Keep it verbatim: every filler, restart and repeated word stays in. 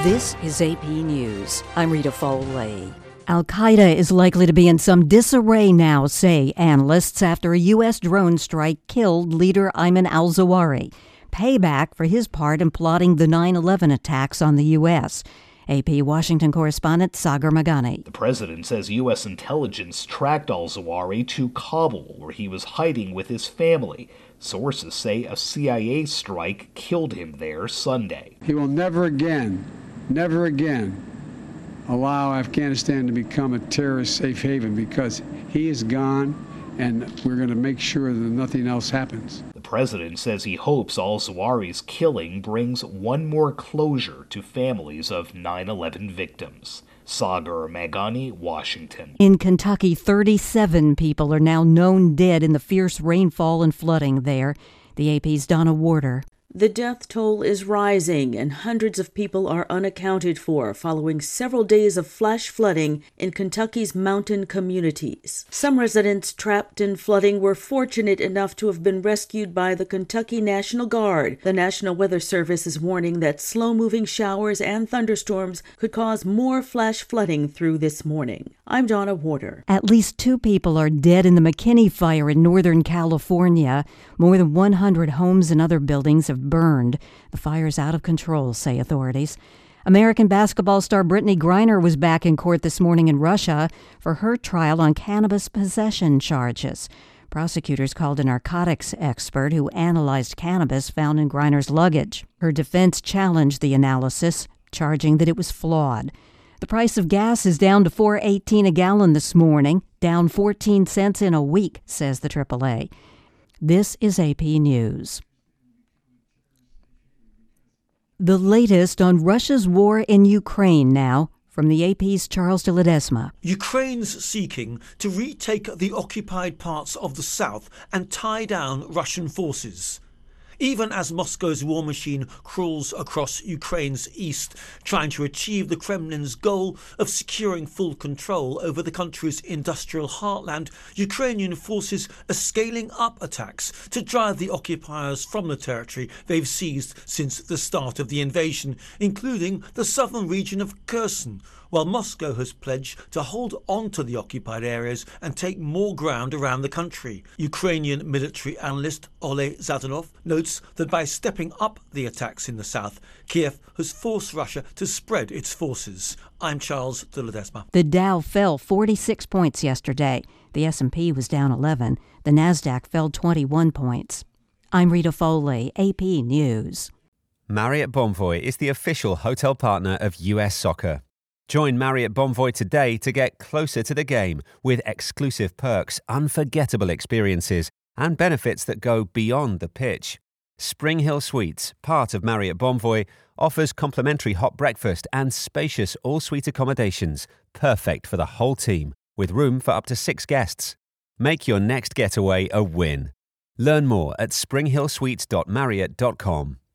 This is A P News. I'm Rita Foley. Al-Qaeda is likely to be in some disarray now, say analysts, after a U S drone strike killed leader Ayman al-Zawahiri. Payback for his part in plotting the nine eleven attacks on the U S. A P Washington correspondent Sagar Meghani. The president says U S intelligence tracked al-Zawahiri to Kabul, where he was hiding with his family. Sources say a C I A strike killed him there Sunday. He will never again, never again allow Afghanistan to become a terrorist safe haven, because he is gone, and we're going to make sure that nothing else happens. The president says he hopes al-Zawahiri's killing brings one more closure to families of nine eleven victims. Sagar Meghani, Washington. In Kentucky, thirty-seven people are now known dead in the fierce rainfall and flooding there. The A P's Donna Warder. The death toll is rising, and hundreds of people are unaccounted for following several days of flash flooding in Kentucky's mountain communities. Some residents trapped in flooding were fortunate enough to have been rescued by the Kentucky National Guard. The National Weather Service is warning that slow-moving showers and thunderstorms could cause more flash flooding through this morning. I'm Donna Warder. At least two people are dead in the McKinney fire in Northern California. More than one hundred homes and other buildings have burned. The fire's out of control, say authorities. American basketball star Brittany Griner was back in court this morning in Russia for her trial on cannabis possession charges. Prosecutors called a narcotics expert who analyzed cannabis found in Griner's luggage. Her defense challenged the analysis, charging that it was flawed. The price of gas is down to four dollars and eighteen cents a gallon this morning, down fourteen cents in a week, says the triple A. This is A P News. The latest on Russia's war in Ukraine now, from the A P's Charles de Ledesma. Ukraine's seeking to retake the occupied parts of the south and tie down Russian forces. Even as Moscow's war machine crawls across Ukraine's east, trying to achieve the Kremlin's goal of securing full control over the country's industrial heartland, Ukrainian forces are scaling up attacks to drive the occupiers from the territory they've seized since the start of the invasion, including the southern region of Kherson, while Moscow has pledged to hold on to the occupied areas and take more ground around the country. Ukrainian military analyst Ole Zadanov notes that by stepping up the attacks in the south, Kiev has forced Russia to spread its forces. I'm Charles de Ledesma. The Dow fell forty-six points yesterday. The S and P was down eleven. The Nasdaq fell twenty-one points. I'm Rita Foley, A P News. Marriott Bonvoy is the official hotel partner of U S Soccer. Join Marriott Bonvoy today to get closer to the game with exclusive perks, unforgettable experiences, and benefits that go beyond the pitch. Spring Hill Suites, part of Marriott Bonvoy, offers complimentary hot breakfast and spacious all-suite accommodations, perfect for the whole team, with room for up to six guests. Make your next getaway a win. Learn more at spring hill suites dot marriott dot com.